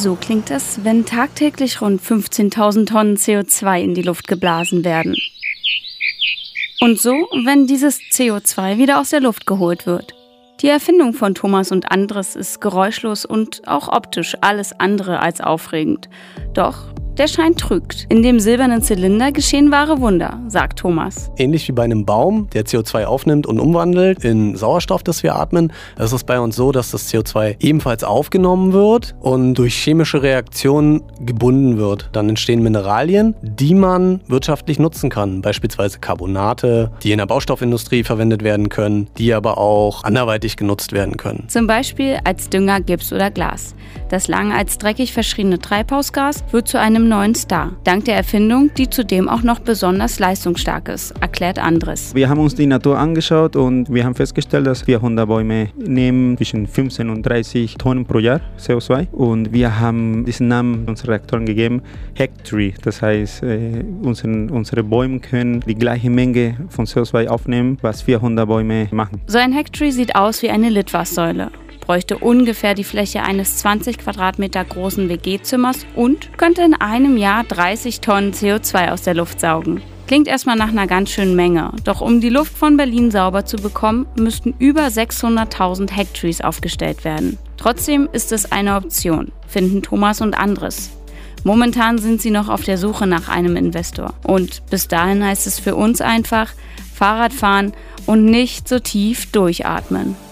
So klingt es, wenn tagtäglich rund 15.000 Tonnen CO2 in die Luft geblasen werden. Und so, wenn dieses CO2 wieder aus der Luft geholt wird. Die Erfindung von Thomas und Andres ist geräuschlos und auch optisch alles andere als aufregend. Doch der Schein trügt. In dem silbernen Zylinder geschehen wahre Wunder, sagt Thomas. Ähnlich wie bei einem Baum, der CO2 aufnimmt und umwandelt in Sauerstoff, das wir atmen, ist es bei uns so, dass das CO2 ebenfalls aufgenommen wird und durch chemische Reaktionen gebunden wird. Dann entstehen Mineralien, die man wirtschaftlich nutzen kann. Beispielsweise Carbonate, die in der Baustoffindustrie verwendet werden können, die aber auch anderweitig genutzt werden können. Zum Beispiel als Dünger, Gips oder Glas. Das lange als dreckig verschriene Treibhausgas wird zu einem neuen Star. Dank der Erfindung, die zudem auch noch besonders leistungsstark ist, erklärt Andres. Wir haben uns die Natur angeschaut und wir haben festgestellt, dass 400 Bäume nehmen zwischen 15 und 30 Tonnen pro Jahr CO2. Und wir haben diesen Namen unseren Reaktoren gegeben, Hectree. Das heißt, unsere Bäume können die gleiche Menge von CO2 aufnehmen, was 400 Bäume machen. So ein Hectree sieht aus wie eine Litfaßsäule, bräuchte ungefähr die Fläche eines 20 Quadratmeter großen WG-Zimmers und könnte in einem Jahr 30 Tonnen CO2 aus der Luft saugen. Klingt erstmal nach einer ganz schönen Menge, doch um die Luft von Berlin sauber zu bekommen, müssten über 600.000 Hectrees aufgestellt werden. Trotzdem ist es eine Option, finden Thomas und Andres. Momentan sind sie noch auf der Suche nach einem Investor. Und bis dahin heißt es für uns einfach, Fahrrad fahren und nicht so tief durchatmen.